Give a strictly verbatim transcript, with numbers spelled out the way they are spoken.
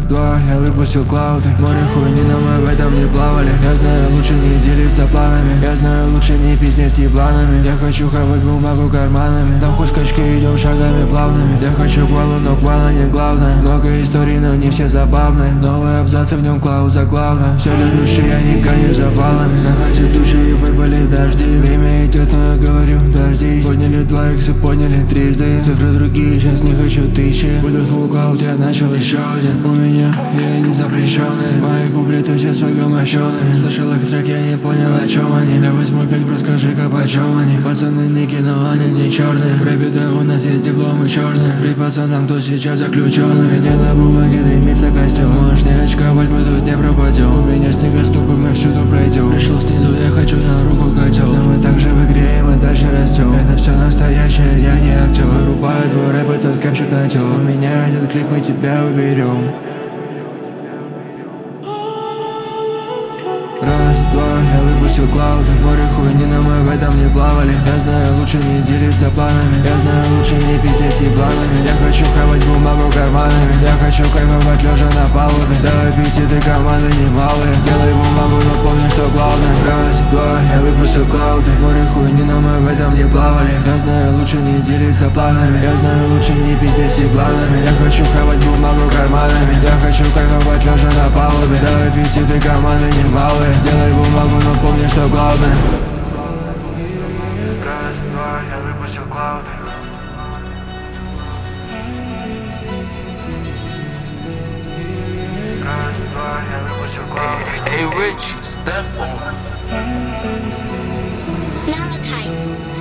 два, я выпустил клауды. Море хуйни, но мы в этом не плавали. Я знаю, лучше не делиться планами. Я знаю, лучше не пиздеть с ебланами. Я хочу хавать бумагу карманами. На хуй скачки идем шагами плавными. Я хочу квалу, но квала не главное. Много историй, но не все забавные. Новые абзацы, в нем клауд заглавно. Все для души, я не гонюсь за баллами. На хате души и выпали дожди. Время идет, но я говорю, дождись. Подняли два икса, подняли трижды. Цифры другие, сейчас не хочу тысячи. Выдохнул клауд, я начал еще один. У меня, я не запрещенный. Мои куплеты все спогомощенные. Слышал их трек, я не понял, о чем они. Я возьму пять, расскажи-ка, почем они. Пацаны ники, но они не черные. В рэпе, да, у нас есть дипломы черные. Фри пацанам, кто сейчас заключенный. Меня на бумаге дымится костюм. Можешь не очковать, мы тут не пропадем. У меня снегоступы, мы всюду пройдем. Пришел снизу, я хочу на руку котел. Но мы также в игре, и мы дальше растем. Это все настоящее, я не актер. Вырубаю твой рэп, этот капчик нател. У меня этот клип, мы тебя уберем. Раз, два, я выпустил клауды. Море хуйни, но мы в этом не плавали. Я знаю, лучше не делиться планами. Я знаю, лучше не пиздеть с ебланами. Я хочу хавать бумагу карманами. Я хочу кайфовать лежа на палубе. До аппетиты команды немалые. Делай бумагу, но помни, что главное. Раз, два, я выпустил клауды. Море хуйни, но мы в этом не плавали. Я знаю, лучше не делиться планами. Я знаю, лучше не пиздеть с ебланами. Я хочу хавать бумагу карманами. Я хочу кайфовать лежа на палубе. До аппетиты команды немалые. Делай бумагу, но помни, что главное. Раз, два, я выпустил клауды. Раз, два, я выпустил клауды. Hey, Rich, step on. Malachi.